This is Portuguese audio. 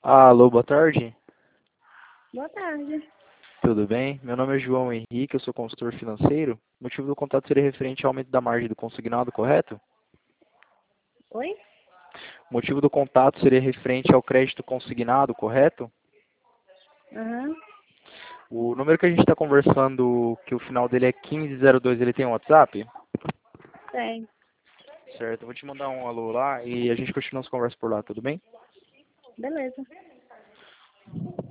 Alô, boa tarde. Boa tarde. Tudo bem? Meu nome é João Henrique, eu sou consultor financeiro. O motivo do contato seria referente ao aumento da margem do consignado, correto? Oi? O motivo do contato seria referente ao crédito consignado, correto? Aham. O número que a gente está conversando, que o final dele é 1502, ele tem um WhatsApp? Tem. Certo, eu vou te mandar um alô lá e a gente continua as conversas por lá, tudo bem? Beleza.